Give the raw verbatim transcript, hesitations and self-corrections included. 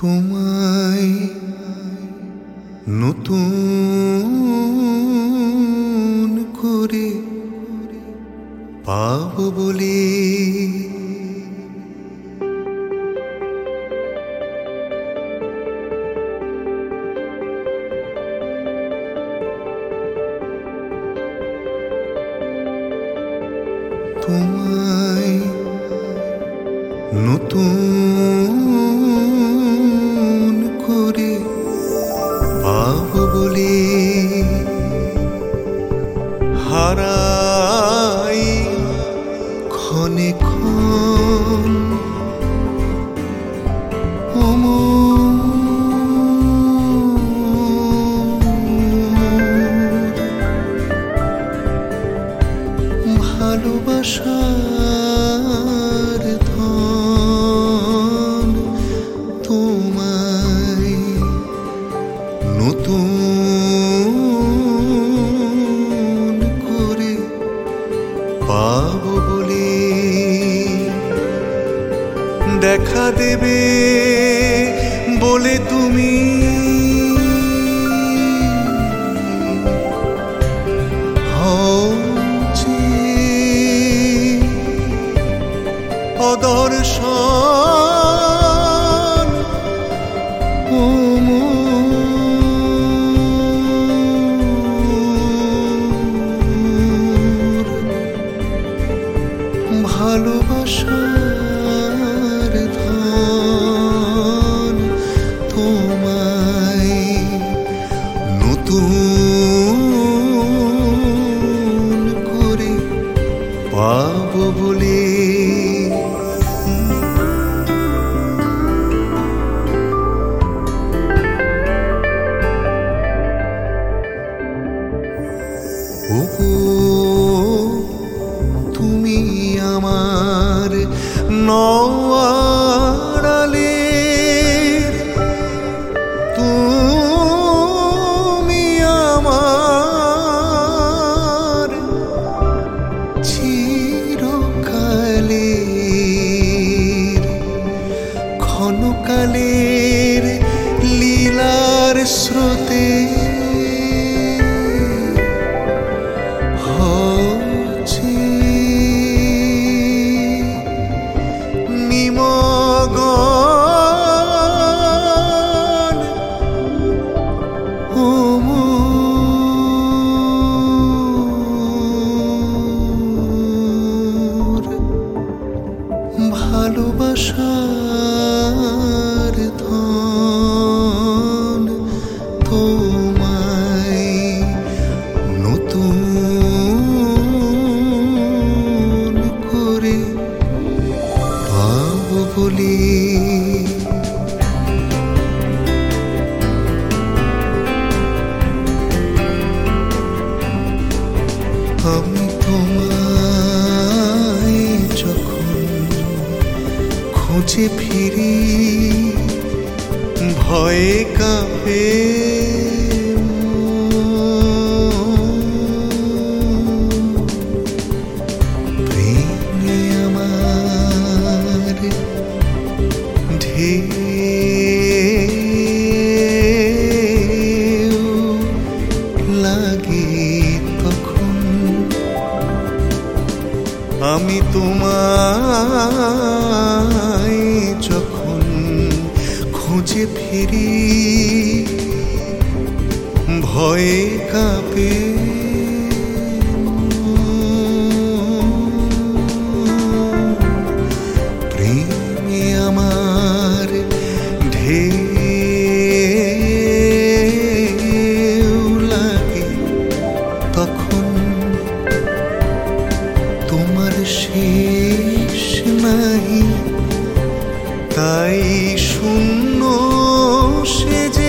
তোমায় নতুন করে পাবো বলে তোমায় নতুন করে পাবো বলে হারাই ক্ষণে ক্ষণ ভালোবাসার ধন তোমায় নতুন করে পাবো বলে দেখা দেবে বলে তুমি অদর্শন ভালোবাসার ধন তোমায় নতুন করে পাবো বলে ওগো তুমি আমার নওয়ারালের তুমি আমার চিরকালের ক্ষণকালের লীলার স্রোতে ভালোবাসার ধন তোমায় নতুন করে পাবো বলে আমি তোমায় যখন খুঁজে ফিরি ভয়ে কাঁপে প্রেমে আমার ঢেউ লাগে তখন আমি তোমায় যখন খুঁজে ফিরি ভয়ে কাঁপে প্রেমে আমার ঢেউ লাগে তখন তোমার শেষ নাহি তাই শূন্য সে